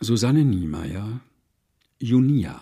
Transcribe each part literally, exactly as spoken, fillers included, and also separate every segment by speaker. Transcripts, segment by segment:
Speaker 1: Susanne Niemeyer, Junia.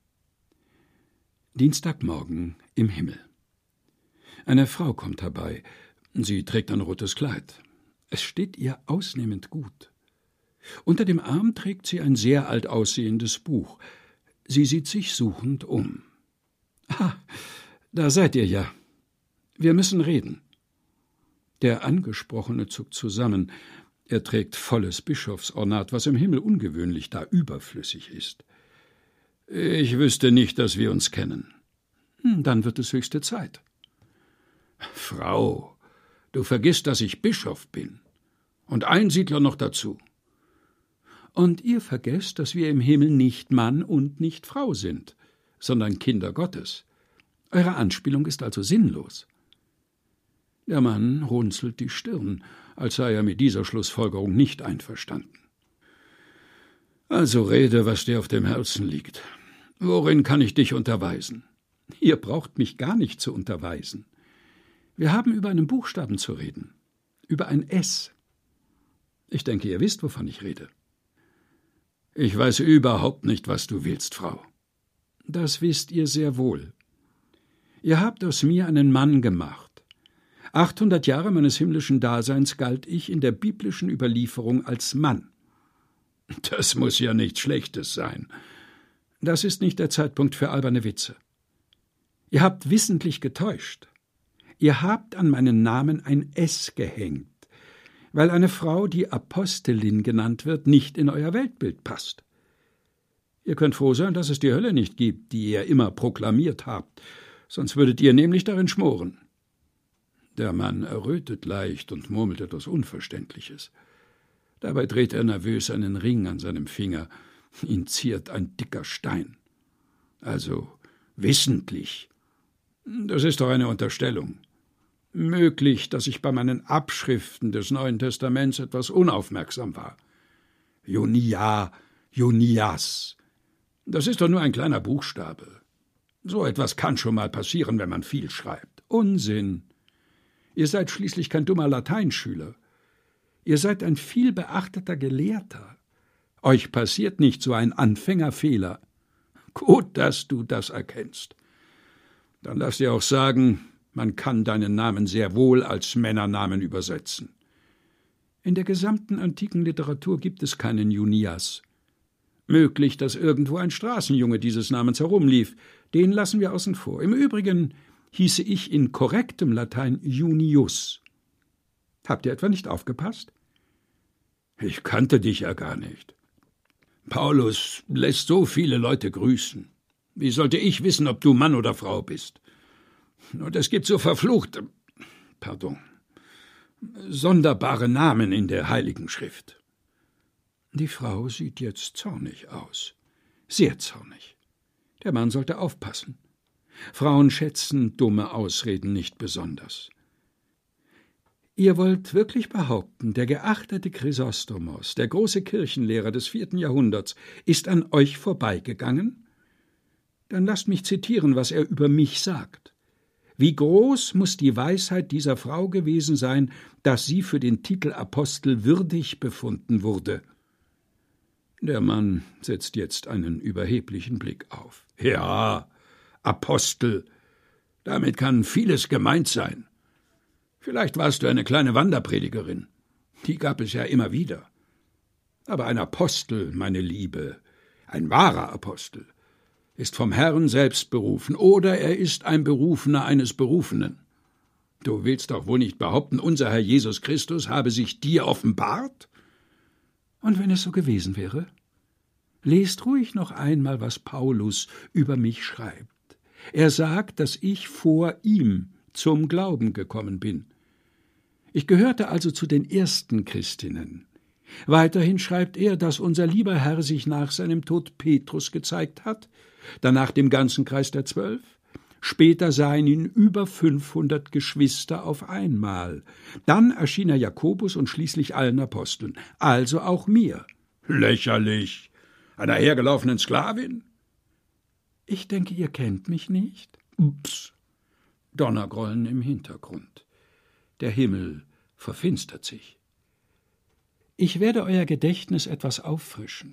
Speaker 1: Dienstagmorgen im Himmel. Eine Frau kommt herbei. Sie trägt ein rotes Kleid. Es steht ihr ausnehmend gut. Unter dem Arm trägt sie ein sehr alt aussehendes Buch. Sie sieht sich suchend um. »Ah, da seid ihr ja. Wir müssen reden.« Der Angesprochene zuckt zusammen. Er trägt volles Bischofsornat, was im Himmel ungewöhnlich, da überflüssig ist. »Ich wüsste nicht, dass wir uns kennen.« »Dann wird es höchste Zeit.« »Frau, du vergisst, dass ich Bischof bin. Und Einsiedler noch dazu.« »Und ihr vergesst, dass wir im Himmel nicht Mann und nicht Frau sind, sondern Kinder Gottes. Eure Anspielung ist also sinnlos.« Der Mann runzelt die Stirn, als sei er mit dieser Schlussfolgerung nicht einverstanden. »Also rede, was dir auf dem Herzen liegt. Worin kann ich dich unterweisen?« »Ihr braucht mich gar nicht zu unterweisen. Wir haben über einen Buchstaben zu reden, über ein S. Ich denke, ihr wisst, wovon ich rede.« »Ich weiß überhaupt nicht, was du willst, Frau.« »Das wisst ihr sehr wohl. Ihr habt aus mir einen Mann gemacht. Achthundert Jahre meines himmlischen Daseins galt ich in der biblischen Überlieferung als Mann.« »Das muss ja nichts Schlechtes sein.« »Das ist nicht der Zeitpunkt für alberne Witze. Ihr habt wissentlich getäuscht. Ihr habt an meinen Namen ein S gehängt, weil eine Frau, die Apostelin genannt wird, nicht in euer Weltbild passt. Ihr könnt froh sein, dass es die Hölle nicht gibt, die ihr immer proklamiert habt, sonst würdet ihr nämlich darin schmoren.« Der Mann errötet leicht und murmelt etwas Unverständliches. Dabei dreht er nervös einen Ring an seinem Finger. Ihn ziert ein dicker Stein. »Also wissentlich. Das ist doch eine Unterstellung. Möglich, dass ich bei meinen Abschriften des Neuen Testaments etwas unaufmerksam war. Junia, Junias. Das ist doch nur ein kleiner Buchstabe. So etwas kann schon mal passieren, wenn man viel schreibt. Unsinn. Ihr seid schließlich kein dummer Lateinschüler. Ihr seid ein vielbeachteter Gelehrter. Euch passiert nicht so ein Anfängerfehler. Gut, dass du das erkennst. Dann lass dir auch sagen, man kann deinen Namen sehr wohl als Männernamen übersetzen. In der gesamten antiken Literatur gibt es keinen Junias. Möglich, dass irgendwo ein Straßenjunge dieses Namens herumlief. Den lassen wir außen vor. Im Übrigen hieße ich in korrektem Latein Junius. Habt ihr etwa nicht aufgepasst? Ich kannte dich ja gar nicht. Paulus lässt so viele Leute grüßen. Wie sollte ich wissen, ob du Mann oder Frau bist? Und es gibt so verfluchte, pardon, sonderbare Namen in der Heiligen Schrift. Die Frau sieht jetzt zornig aus. Sehr zornig. Der Mann sollte aufpassen. Frauen schätzen dumme Ausreden nicht besonders. Ihr wollt wirklich behaupten, der geachtete Chrysostomos, der große Kirchenlehrer des vierten Jahrhunderts, ist an euch vorbeigegangen? Dann lasst mich zitieren, was er über mich sagt. Wie groß muss die Weisheit dieser Frau gewesen sein, dass sie für den Titel Apostel würdig befunden wurde? Der Mann setzt jetzt einen überheblichen Blick auf. Ja, Apostel, damit kann vieles gemeint sein. Vielleicht warst du eine kleine Wanderpredigerin. Die gab es ja immer wieder. Aber ein Apostel, meine Liebe, ein wahrer Apostel, ist vom Herrn selbst berufen, oder er ist ein Berufener eines Berufenen. Du willst doch wohl nicht behaupten, unser Herr Jesus Christus habe sich dir offenbart? Und wenn es so gewesen wäre? Lest ruhig noch einmal, was Paulus über mich schreibt. Er sagt, dass ich vor ihm zum Glauben gekommen bin. Ich gehörte also zu den ersten Christinnen. Weiterhin schreibt er, dass unser lieber Herr sich nach seinem Tod Petrus gezeigt hat, danach dem ganzen Kreis der Zwölf. Später sahen ihn über fünfhundert Geschwister auf einmal. Dann erschien er Jakobus und schließlich allen Aposteln, also auch mir. Lächerlich! Einer hergelaufenen Sklavin? Ich denke, ihr kennt mich nicht. Ups! Donnergrollen im Hintergrund. Der Himmel verfinstert sich. Ich werde euer Gedächtnis etwas auffrischen.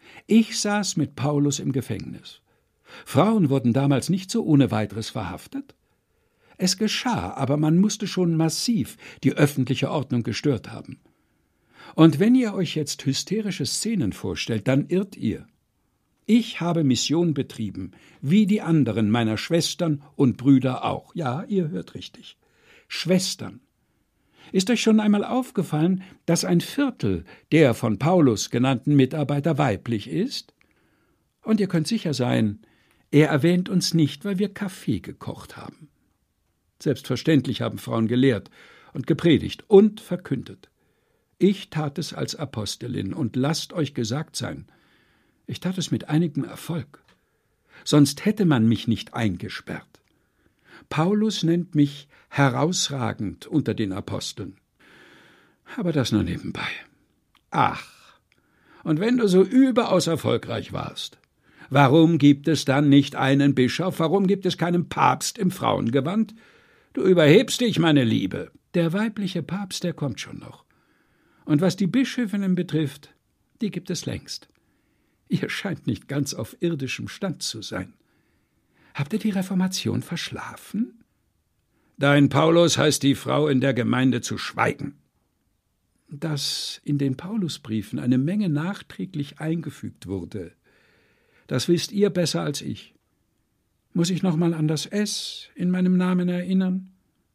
Speaker 1: Ich saß mit Paulus im Gefängnis. Frauen wurden damals nicht so ohne weiteres verhaftet. Es geschah, aber man musste schon massiv die öffentliche Ordnung gestört haben. Und wenn ihr euch jetzt hysterische Szenen vorstellt, dann irrt ihr. Ich habe Mission betrieben, wie die anderen meiner Schwestern und Brüder auch. Ja, ihr hört richtig. Schwestern. Ist euch schon einmal aufgefallen, dass ein Viertel der von Paulus genannten Mitarbeiter weiblich ist? Und ihr könnt sicher sein, er erwähnt uns nicht, weil wir Kaffee gekocht haben. Selbstverständlich haben Frauen gelehrt und gepredigt und verkündet. Ich tat es als Apostelin, und lasst euch gesagt sein, ich tat es mit einigem Erfolg. Sonst hätte man mich nicht eingesperrt. Paulus nennt mich herausragend unter den Aposteln. Aber das nur nebenbei. Ach, und wenn du so überaus erfolgreich warst, warum gibt es dann nicht einen Bischof? Warum gibt es keinen Papst im Frauengewand? Du überhebst dich, meine Liebe. Der weibliche Papst, der kommt schon noch. Und was die Bischöfinnen betrifft, die gibt es längst. Ihr scheint nicht ganz auf irdischem Stand zu sein. Habt ihr die Reformation verschlafen? Dein Paulus heißt die Frau in der Gemeinde zu schweigen. Dass in den Paulusbriefen eine Menge nachträglich eingefügt wurde, das wisst ihr besser als ich. Muss ich noch mal an das S in meinem Namen erinnern?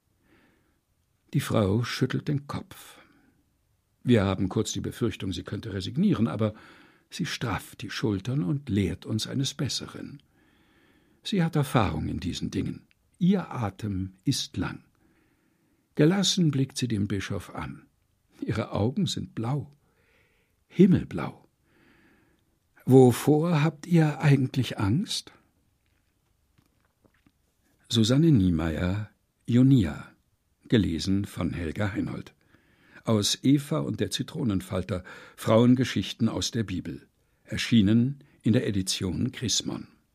Speaker 1: Die Frau schüttelt den Kopf. Wir haben kurz die Befürchtung, sie könnte resignieren, aber sie strafft die Schultern und lehrt uns eines Besseren. Sie hat Erfahrung in diesen Dingen. Ihr Atem ist lang. Gelassen blickt sie den Bischof an. Ihre Augen sind blau, himmelblau. Wovor habt ihr eigentlich Angst? Susanne Niemeyer, Jonia, gelesen von Helga Heinold. Aus Eva und der Zitronenfalter, Frauengeschichten aus der Bibel, erschienen in der Edition Chrismon.